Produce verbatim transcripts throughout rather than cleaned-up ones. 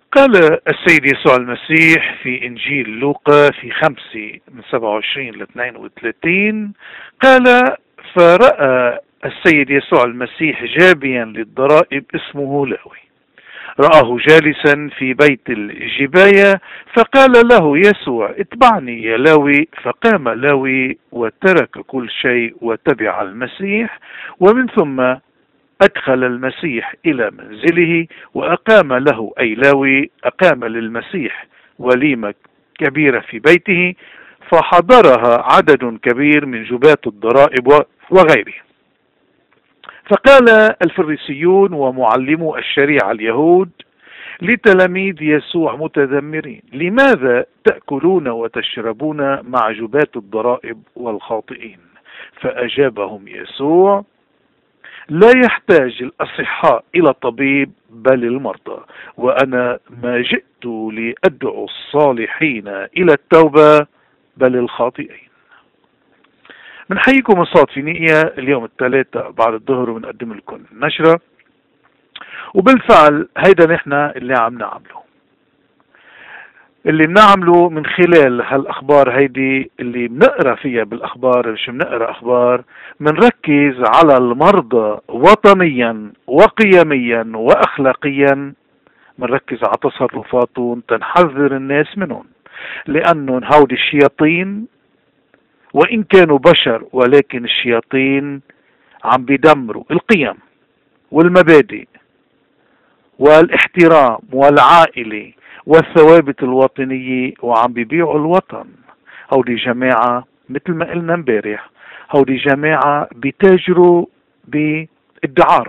قال السيد يسوع المسيح في إنجيل لوقا في خمسة من سبعة وعشرين ل اثنين وثلاثين، قال: فرأى السيد يسوع المسيح جابيا للضرائب اسمه لاوي، رآه جالسا في بيت الجباية، فقال له يسوع: اتبعني يا لاوي. فقام لاوي وترك كل شيء وتبع المسيح، ومن ثم أدخل المسيح إلى منزله وأقام له، أي لاوي أقام للمسيح وليمة كبيرة في بيته، فحضرها عدد كبير من جباة الضرائب وغيره. فقال الفريسيون ومعلمو الشريعة اليهود لتلاميذ يسوع متذمرين: لماذا تأكلون وتشربون مع جباة الضرائب والخاطئين؟ فأجابهم يسوع: لا يحتاج الأصحاء إلى طبيب بل المرضى، وأنا ما جئت لأدعو الصالحين إلى التوبة بل الخاطئين. بنحييكم الصوت في نية اليوم الثلاثاء بعد الظهر، وبنقدم لكم نشرة، وبالفعل هيدا نحن اللي عم نعمله اللي بنعمله من خلال هالأخبار هيدي اللي بنقرأ فيها بالأخبار. مش بنقرأ أخبار، بنركز على المرضى وطنيا وقيميا وأخلاقيا، بنركز على تصرفاتهم تنحذر الناس منهم، لأنهم هودي الشياطين وإن كانوا بشر، ولكن الشياطين عم بيدمروا القيم والمبادئ والاحترام والعائلة والثوابت الوطنية، وعم بيبيعوا الوطن. هودي جماعة مثل ما قلنا امبارح، هودي جماعة بيتاجروا بالدعارة.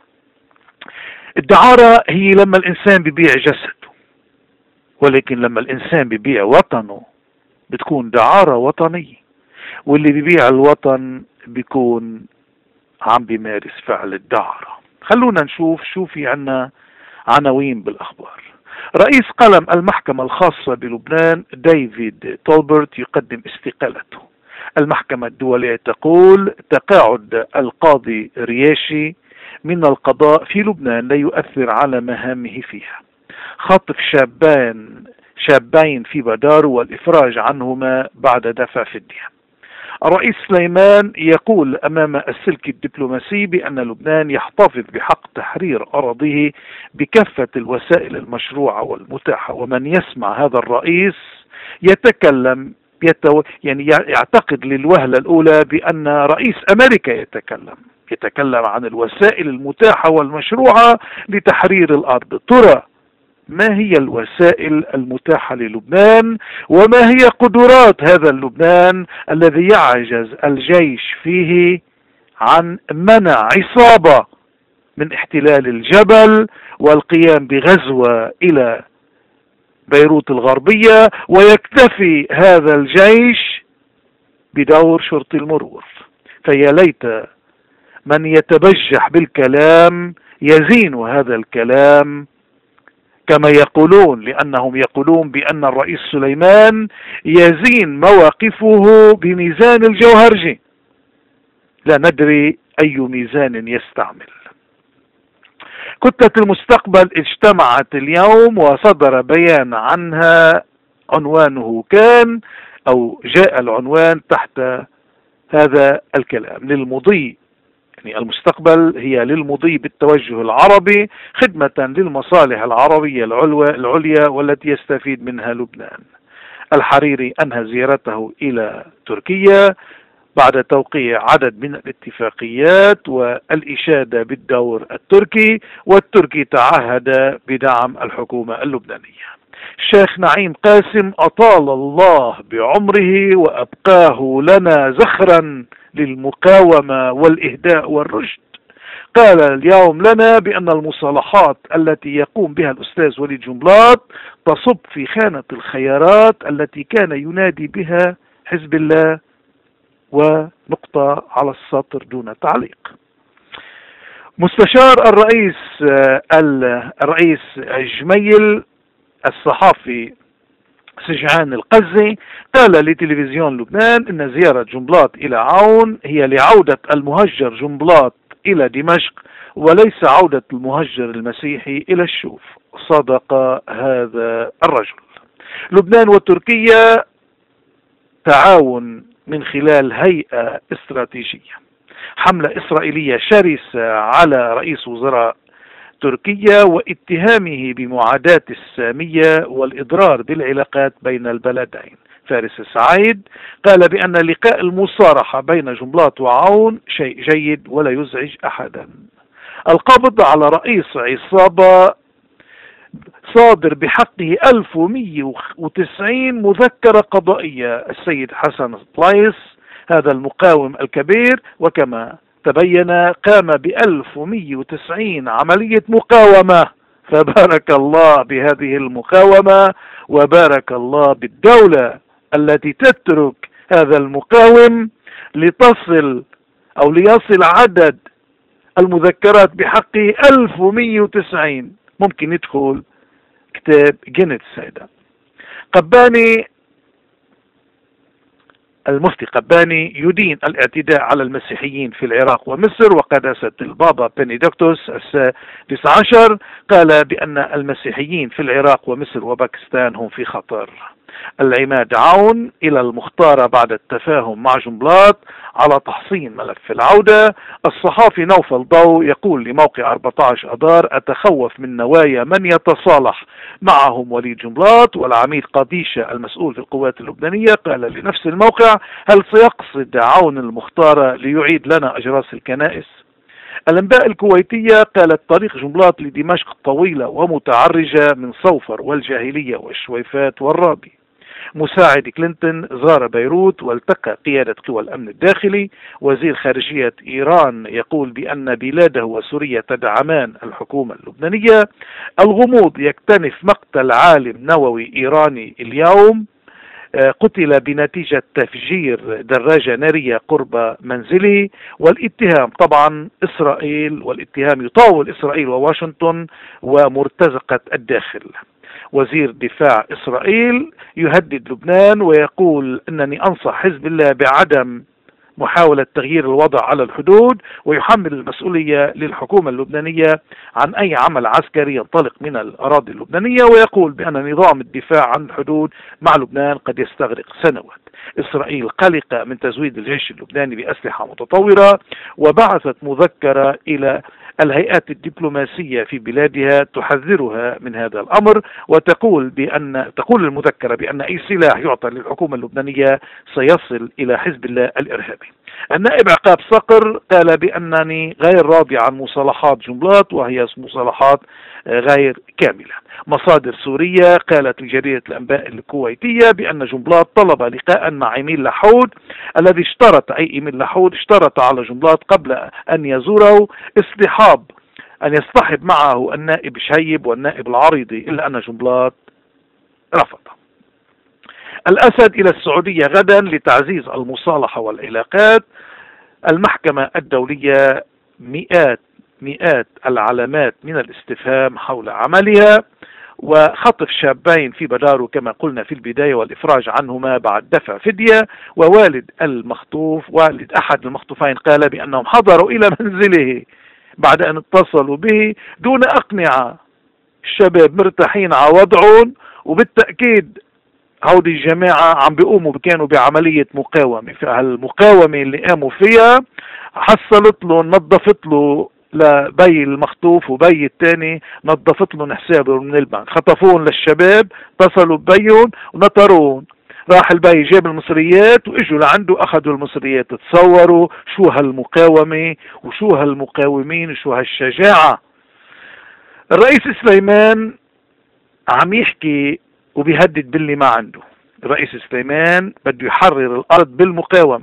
الدعارة هي لما الإنسان بيبيع جسده، ولكن لما الإنسان بيبيع وطنه بتكون دعارة وطنية، واللي بيبيع الوطن بيكون عم بيمارس فعل الدعارة. خلونا نشوف شو في عنا عناوين بالأخبار. رئيس قلم المحكمة الخاصة بلبنان ديفيد تولبرت يقدم استقالته. المحكمة الدولية تقول: تقاعد القاضي رياشي من القضاء في لبنان لا يؤثر على مهامه فيها. خطف شابان شابين في بدار والإفراج عنهما بعد دفع فدية. الرئيس سليمان يقول أمام السلك الدبلوماسي بأن لبنان يحتفظ بحق تحرير أراضيه بكافة الوسائل المشروعة والمتاحة. ومن يسمع هذا الرئيس يتكلم يتو يعني يعتقد للوهلة الأولى بأن رئيس أمريكا يتكلم يتكلم عن الوسائل المتاحة والمشروعة لتحرير الأرض. ترى ما هي الوسائل المتاحة للبنان؟ وما هي قدرات هذا اللبنان الذي يعجز الجيش فيه عن منع عصابة من احتلال الجبل والقيام بغزوة إلى بيروت الغربية، ويكتفي هذا الجيش بدور شرطي المرور؟ فيا ليت من يتبجح بالكلام يزين هذا الكلام كما يقولون، لأنهم يقولون بأن الرئيس سليمان يزين مواقفه بميزان الجوهرجي، لا ندري أي ميزان يستعمل. كتلة المستقبل اجتمعت اليوم وصدر بيان عنها، عنوانه كان أو جاء العنوان تحت هذا الكلام: للمضي، يعني المستقبل هي للمضي بالتوجه العربي خدمة للمصالح العربية العليا والتي يستفيد منها لبنان. الحريري أنهى زيارته إلى تركيا بعد توقيع عدد من الاتفاقيات والإشادة بالدور التركي، والتركي تعهد بدعم الحكومة اللبنانية. الشيخ نعيم قاسم أطال الله بعمره وأبقاه لنا زخرا للمقاومة والإهداء والرشد. قال اليوم لنا بأن المصالحات التي يقوم بها الأستاذ وليد جنبلاط تصب في خانة الخيارات التي كان ينادي بها حزب الله، ونقطة على السطر دون تعليق. مستشار الرئيس الرئيس جميل الصحافي سجعان القزي قال لتلفزيون لبنان إن زيارة جنبلاط إلى عون هي لعودة المهجر جنبلاط إلى دمشق وليس عودة المهجر المسيحي إلى الشوف. صدق هذا الرجل. لبنان وتركيا تعاون من خلال هيئة استراتيجية. حملة إسرائيلية شرسة على رئيس وزراء تركيا واتهامه بمعاداة السامية والإضرار بالعلاقات بين البلدين. فارس السعيد قال بأن لقاء المصارحة بين جنبلاط وعون شيء جيد ولا يزعج أحدا. القبض على رئيس عصابة صادر بحقه ألف ومئة وتسعين مذكرة قضائية. السيد حسن طلايس هذا المقاوم الكبير وكما تبين قام بألف ومئة وتسعين عملية مقاومة، فبارك الله بهذه المقاومة وبارك الله بالدولة التي تترك هذا المقاوم لتصل أو ليصل عدد المذكرات بحقه ألف ومئة وتسعين. ممكن يدخل كتاب جينيس هذا. قباني المفتي قباني يدين الاعتداء على المسيحيين في العراق ومصر، وقداسة البابا بنديكتوس السادس عشر قال بأن المسيحيين في العراق ومصر وباكستان هم في خطر. العماد عون إلى المختارة بعد التفاهم مع جنبلاط على تحصين ملف العودة. الصحافي نوفل ضو يقول لموقع أربعة عشر أذار: أتخوف من نوايا من يتصالح معهم وليد جنبلاط. والعميد قديشة المسؤول في القوات اللبنانية قال لنفس الموقع: هل سيقصد عون المختارة ليعيد لنا أجراس الكنائس؟ الأنباء الكويتية قالت: طريق جنبلاط لدمشق طويلة ومتعرجة من صوفر والجاهلية والشويفات والرابي. مساعد كلينتون زار بيروت والتقى قيادة قوى الأمن الداخلي. وزير خارجية إيران يقول بأن بلاده وسوريا تدعمان الحكومة اللبنانية. الغموض يكتنف مقتل عالم نووي إيراني اليوم، قتل بنتيجة تفجير دراجة نارية قرب منزله. والاتهام طبعا إسرائيل، والاتهام يطاول إسرائيل وواشنطن ومرتزقة الداخل. وزير دفاع إسرائيل يهدد لبنان ويقول أنني أنصح حزب الله بعدم محاولة تغيير الوضع على الحدود، ويحمل المسؤولية للحكومة اللبنانية عن أي عمل عسكري ينطلق من الأراضي اللبنانية، ويقول بأن نظام الدفاع عن الحدود مع لبنان قد يستغرق سنوات. إسرائيل قلقة من تزويد الجيش اللبناني بأسلحة متطورة، وبعثت مذكرة إلى الهيئات الدبلوماسية في بلادها تحذرها من هذا الأمر، وتقول بأن تقول المذكرة بأن أي سلاح يعطى للحكومة اللبنانية سيصل إلى حزب الله الإرهابي. النائب عقاب صقر قال بأنني غير راضي عن مصالحات جنبلاط وهي مصالحات غير كاملة. مصادر سورية قالت لجريدة الأنباء الكويتية بأن جنبلاط طلب لقاء مع إيميل لحود الذي اشترط أي إيميل لحود اشترط على جنبلاط قبل أن يزوره اصطحاب أن يصطحب معه النائب شهيب والنائب العريضي، إلا أن جنبلاط رفض. الأسد إلى السعودية غدا لتعزيز المصالحة والعلاقات. المحكمة الدولية مئات مئات العلامات من الاستفهام حول عملها. وخطف شابين في بدارو كما قلنا في البداية والإفراج عنهما بعد دفع فدية. ووالد المخطوف والد أحد المخطوفين قال بأنهم حضروا إلى منزله بعد أن اتصلوا به دون أقنعة. الشباب مرتاحين على وضعهم، وبالتأكيد هودي الجماعة عم بيقوموا كانوا بعملية مقاومة. فالمقاومة اللي قاموا فيها حصلت له نظفت له لبي المخطوف وبي الثاني نظفت له حسابه من البنك. خطفون للشباب، اتصلوا ببيهم ونطرون. راح البي جاب المصريات واجوا لعنده اخذوا المصريات. تصوروا شو هالمقاومة وشو هالمقاومين وشو هالشجاعة. الرئيس سليمان عم يحكي وبيهدد باللي ما عنده. الرئيس سليمان بده يحرر الأرض بالمقاومة.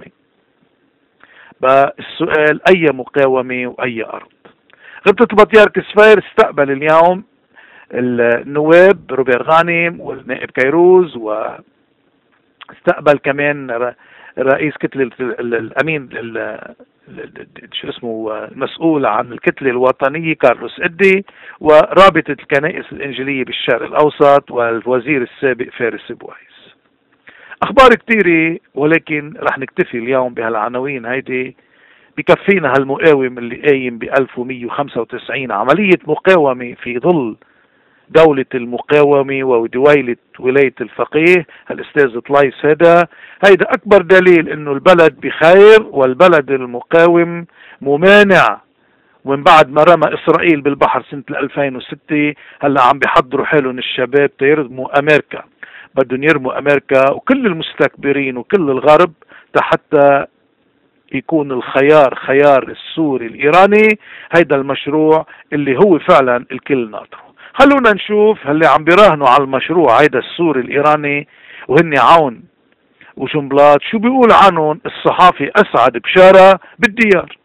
بالسؤال أي مقاومة وأي أرض؟ غبطة البطيارك سفير استقبل اليوم النواب روبير غانم والنائب كيروز، واستقبل كمان رئيس كتلة الأمين شو اسمه المسؤول عن الكتلة الوطنية كارلوس إدي، ورابطة الكنائس الإنجيلية بالشرق الأوسط، والوزير السابق فارس بويس. أخبار كتيرة ولكن رح نكتفي اليوم بهالعناوين هيدي بكفينا هالمقاوم اللي قايم ب ألف ومئة وخمسة وتسعين عملية مقاومة في ظل دولة المقاومة ودويلة ولاية الفقيه الأستاذ طليس. هذا هيدا أكبر دليل إنه البلد بخير والبلد المقاوم ممانع. ومن بعد ما رمى إسرائيل بالبحر سنة ألفين وستة هلا عم بيحضروا حالهم الشباب تيرموا أمريكا، بدهم يرموا أمريكا وكل المستكبرين وكل الغرب حتى يكون الخيار خيار السوري الإيراني. هيدا المشروع اللي هو فعلا الكل ناطره. خلونا نشوف هاللي عم بيراهنوا على المشروع هيدا السوري الإيراني وهن عون وجنبلاط شو بيقول عنهم الصحافي أسعد بشارة بالديار.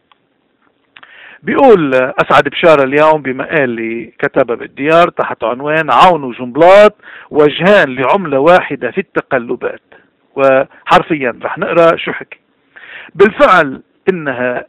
بيقول أسعد بشارة اليوم بمقال كتبه بالديار تحت عنوان عون وجنبلاط وجهان لعملة واحدة في التقلبات، وحرفيا رح نقرأ شو حكي. بالفعل إنها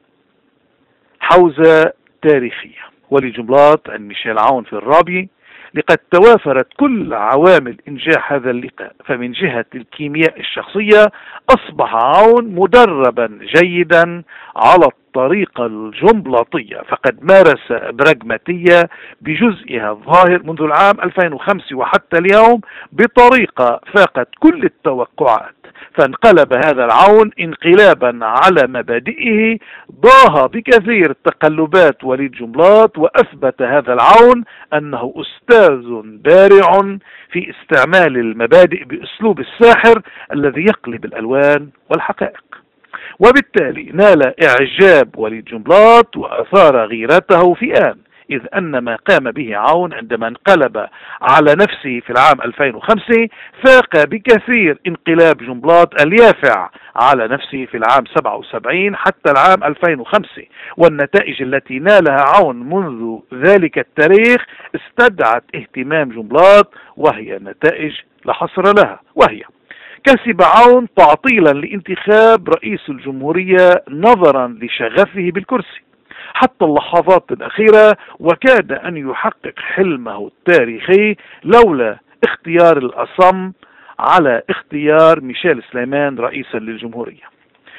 حوزة تاريخية ولجنبلاط عند ميشيل عون في الرابية، لقد توافرت كل عوامل إنجاح هذا اللقاء. فمن جهة الكيمياء الشخصية أصبح عون مدربا جيدا على الطريقة الجنبلاطية، فقد مارس براغماتية بجزئها الظاهر منذ العام ألفين وخمسة وحتى اليوم بطريقة فاقت كل التوقعات. فانقلب هذا العون انقلابا على مبادئه ضاها بكثير التقلبات وليد جنبلاط، وأثبت هذا العون أنه أستاذ بارع في استعمال المبادئ بأسلوب الساحر الذي يقلب الألوان والحقائق. وبالتالي نال إعجاب وليد جنبلاط وأثار غيرته في آن، إذ أن ما قام به عون عندما انقلب على نفسه في العام ألفين وخمسة فاق بكثير انقلاب جنبلاط اليافع على نفسه في العام سبعة وسبعين حتى العام ألفين وخمسة. والنتائج التي نالها عون منذ ذلك التاريخ استدعت اهتمام جنبلاط، وهي نتائج لا حصر لها، وهي كسب عون تعطيلا لانتخاب رئيس الجمهورية نظرا لشغفه بالكرسي حتى اللحظات الأخيرة، وكاد أن يحقق حلمه التاريخي لولا اختيار الأصم على اختيار ميشيل سليمان رئيسا للجمهورية.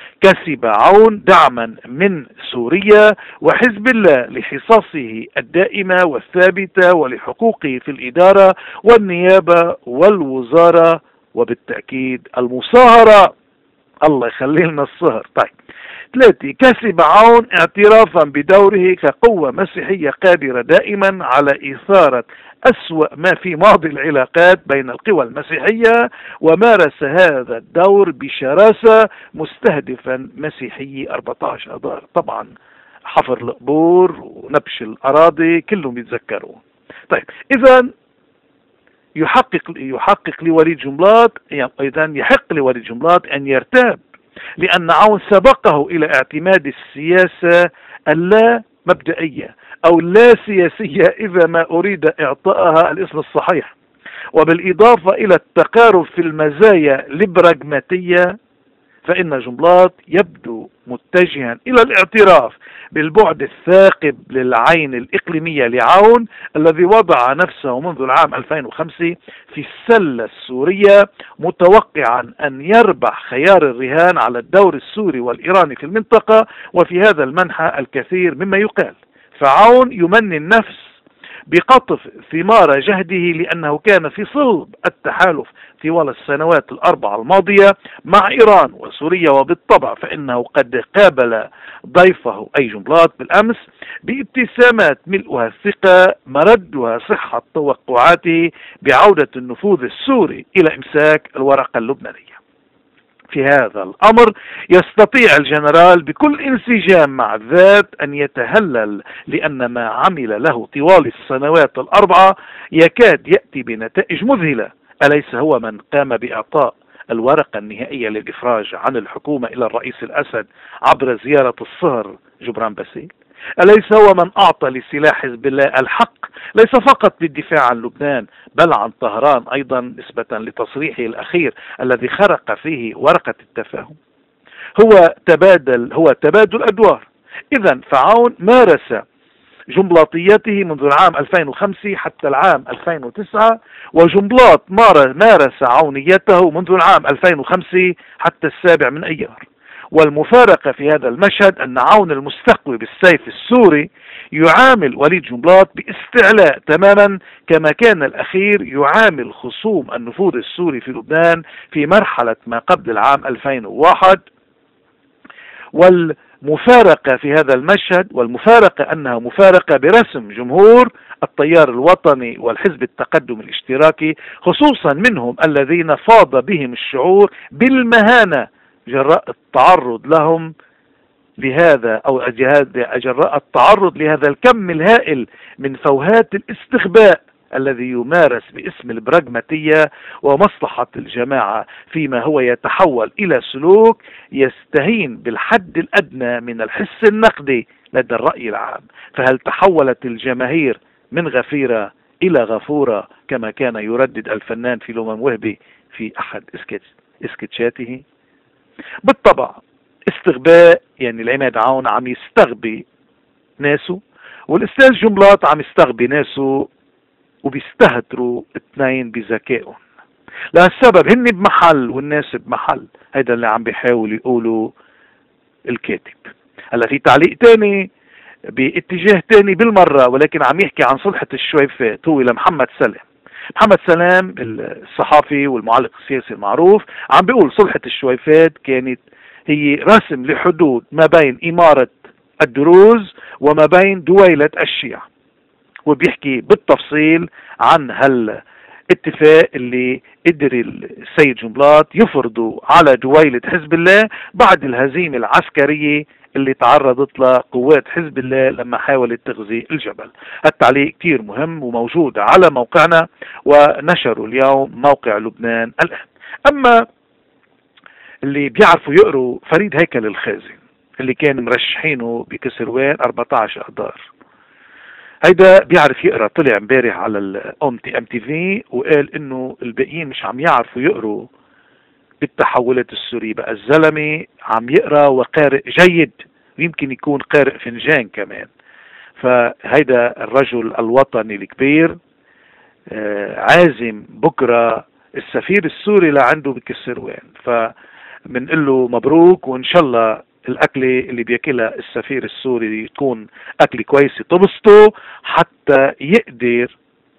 كسب عون دعما من سوريا وحزب الله لحصصه الدائمة والثابتة ولحقوقه في الإدارة والنيابة والوزارة وبالتأكيد المصاهرة. الله يخلي لنا الصهر. طيب ثلاثة، كسب عون اعترافا بدوره كقوة مسيحية قادرة دائما على إثارة أسوأ ما في ماضي العلاقات بين القوى المسيحية، ومارس هذا الدور بشراسة مستهدفا مسيحي أربعة عشر أذار. طبعا حفر القبور ونبش الأراضي كلهم يتذكروا. طيب إذا يحقق يحقق لوليد جنبلاط إذا يحق لوليد جنبلاط أن يرتاب، لأن عون سبقه إلى اعتماد السياسة اللا مبدئية أو لا سياسية إذا ما أريد إعطائها الاسم الصحيح، وبالإضافة إلى التقارب في المزايا البراغماتية، فإن جنبلاط يبدو متجها إلى الاعتراف بالبعد الثاقب للعين الإقليمية لعون الذي وضع نفسه منذ العام ألفين وخمسة في السلة السورية متوقعا أن يربح خيار الرهان على الدور السوري والإيراني في المنطقة. وفي هذا المنحى الكثير مما يقال، فعون يمني النفس بقطف ثمار جهده لأنه كان في صلب التحالف طوال السنوات الأربعة الماضية مع إيران وسوريا، وبالطبع فإنه قد قابل ضيفه أي جنبلاط بالأمس بابتسامات ملؤها الثقة مردها صحة توقعاته بعودة النفوذ السوري إلى إمساك الورقة اللبنانية. في هذا الأمر يستطيع الجنرال بكل انسجام مع الذات أن يتهلل، لأن ما عمل له طوال السنوات الأربعة يكاد يأتي بنتائج مذهلة. أليس هو من قام بإعطاء الورقة النهائية للإفراج عن الحكومة إلى الرئيس الأسد عبر زيارة الصهر جبران باسيل؟ أليس هو من أعطى لسلاح حزب الله الحق ليس فقط بالدفاع عن لبنان بل عن طهران أيضا نسبة لتصريحه الأخير الذي خرق فيه ورقة التفاهم؟ هو تبادل هو تبادل أدوار. إذا فعون مارس جنبلاطيته منذ العام ألفين وخمسة حتى العام ألفين وتسعة، وجنبلاط مارس عونيته منذ العام ألفين وخمسة حتى السابع من أيار. والمفارقة في هذا المشهد أن عون المستقوي بالسيف السوري يعامل وليد جنبلاط باستعلاء تماما كما كان الأخير يعامل خصوم النفوذ السوري في لبنان في مرحلة ما قبل العام ألفين وواحد. والمفارقة في هذا المشهد، والمفارقة أنها مفارقة برسم جمهور التيار الوطني والحزب التقدم الاشتراكي، خصوصا منهم الذين فاض بهم الشعور بالمهانة جراء التعرض لهم لهذا أو جراء التعرض لهذا الكم الهائل من فوهات الاستخباء الذي يمارس باسم البراغماتية ومصلحة الجماعة، فيما هو يتحول إلى سلوك يستهين بالحد الأدنى من الحس النقدي لدى الرأي العام. فهل تحولت الجماهير من غفيرة إلى غفورة كما كان يردد الفنان فيلومن وهبي في أحد اسكتشاته؟ بالطبع استغباء، يعني العماد عون عم يستغبي ناسه، والأستاذ جنبلاط عم يستغبي ناسه، وبيستهتروا اثنين بذكائهم. لهالسبب هن بمحل والناس بمحل، هيدا اللي عم بيحاول يقولوا الكاتب. هلا في تعليق تاني باتجاه تاني بالمرة، ولكن عم يحكي عن صلحة الشويفات، هو لمحمد سلام. محمد سلام الصحافي والمعلق السياسي المعروف عم بيقول صلحة الشويفات كانت هي رسم لحدود ما بين إمارة الدروز وما بين دويلة الشيعة، وبيحكي بالتفصيل عن هالاتفاق اللي قدر السيد جنبلاط يفرضه على دويلة حزب الله بعد الهزيمة العسكرية اللي تعرضت له قوات حزب الله لما حاولت تغزي الجبل. التعليق كتير مهم وموجود على موقعنا ونشره اليوم موقع لبنان الآن. أما اللي بيعرفوا يقروا فريد هيكل الخازن اللي كان مرشحينه بكسروان أربعة عشر أذار، هيدا بيعرف يقرا، طلع امبارح على الام تي ام تي في وقال انه الباقيين مش عم يعرفوا يقروا بالتحولات السورية. بقى الزلمة عم يقرا وقارئ جيد، ويمكن يكون قارئ فنجان كمان. فهيدا الرجل الوطني الكبير عازم بكرة السفير السوري لعنده بكسروان، فمنقول له مبروك، وان شاء الله الأكلة اللي بياكلها السفير السوري تكون أكلة كويسة تبسطه، حتى يقدر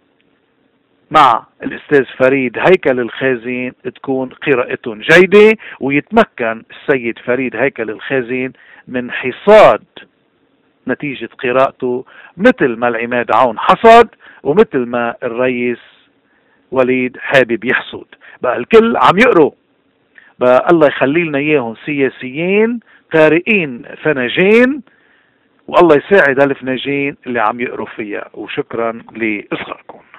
مع الأستاذ فريد هيكل الخازن تكون قراءته جيدة، ويتمكن السيد فريد هيكل الخازن من حصاد نتيجة قراءته مثل ما العماد عون حصد، ومثل ما الرئيس وليد حابب يحصد. بقى الكل عم يقروا، بقى الله يخلي لنا اياهم سياسيين قارئين فناجين، والله يساعد هالفناجين اللي عم يقروا فيها. وشكرا لإصغائكم.